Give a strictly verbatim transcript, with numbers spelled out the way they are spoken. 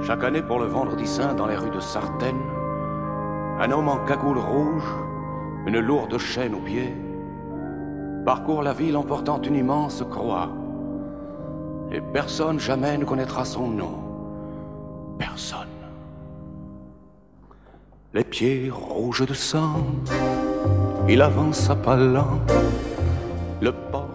Chaque année pour le Vendredi Saint dans les rues de Sartène, un homme en cagoule rouge, une lourde chaîne aux pieds, parcourt la ville en portant une immense croix. Et personne jamais ne connaîtra son nom. Personne. Les pieds rouges de sang, il avance à pas lents, le pas